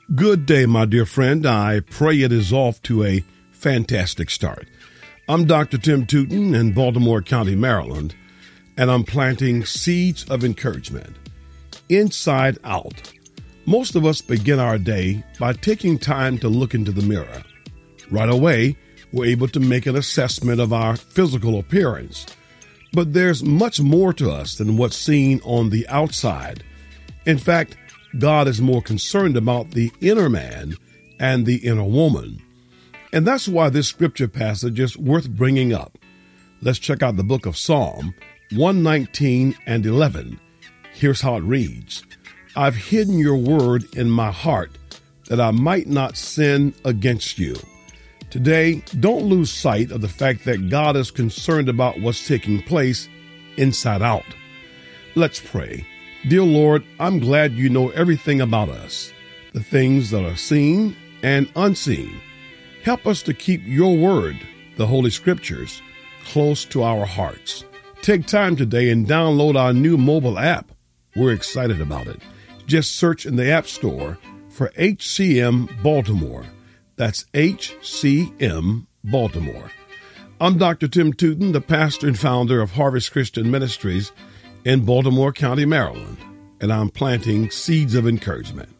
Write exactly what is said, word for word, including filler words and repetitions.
Good day, my dear friend. I pray it is off to a fantastic start. I'm Doctor Tim Tootin in Baltimore County, Maryland, and I'm planting seeds of encouragement. Inside out. Most of us begin our day by taking time to look into the mirror. Right away, we're able to make an assessment of our physical appearance. But there's much more to us than what's seen on the outside. In fact, God is more concerned about the inner man and the inner woman. And that's why this scripture passage is worth bringing up. Let's check out the book of Psalm one nineteen and eleven. Here's how it reads. I've hidden your word in my heart that I might not sin against you. Today, don't lose sight of the fact that God is concerned about what's taking place inside out. Let's pray. Dear Lord, I'm glad you know everything about us, the things that are seen and unseen. Help us to keep your word, the Holy Scriptures, close to our hearts. Take time today and download our new mobile app. We're excited about it. Just search in the App Store for H C M Baltimore. That's H C M Baltimore. I'm Doctor Tim Tootin, the pastor and founder of Harvest Christian Ministries in Baltimore County, Maryland, and I'm planting seeds of encouragement.